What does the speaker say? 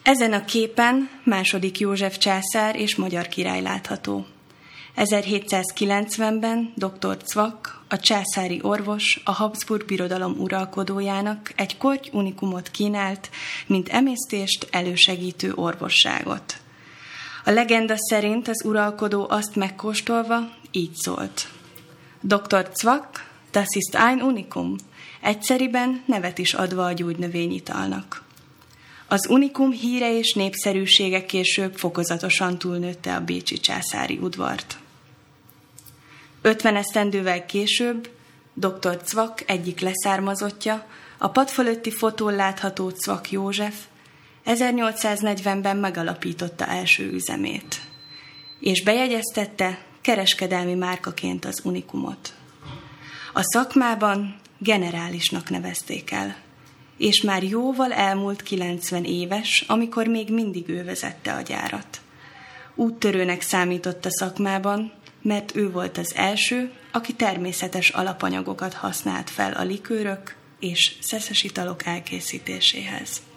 Ezen a képen II. József császár és magyar király látható. 1790-ben dr. Zwack, a császári orvos, a Habsburg birodalom uralkodójának egy korty unikumot kínált, mint emésztést elősegítő orvosságot. A legenda szerint az uralkodó azt megkóstolva így szólt: Dr. Zwack, das ist ein Unikum, egyszeriben nevet is adva a gyógynövényitalnak. Az unikum híre és népszerűsége később fokozatosan túlnőtte a bécsi császári udvart. 50 esztendővel később dr. Zwack egyik leszármazottja, a pad fölötti fotón látható Zwack József 1840-ben megalapította első üzemét, és bejegyeztette kereskedelmi márkaként az unikumot. A szakmában generálisnak nevezték el, és már jóval elmúlt 90 éves, amikor még mindig ő vezette a gyárat. Úttörőnek számított a szakmában, mert ő volt az első, aki természetes alapanyagokat használt fel a likőrök és szeszes italok elkészítéséhez.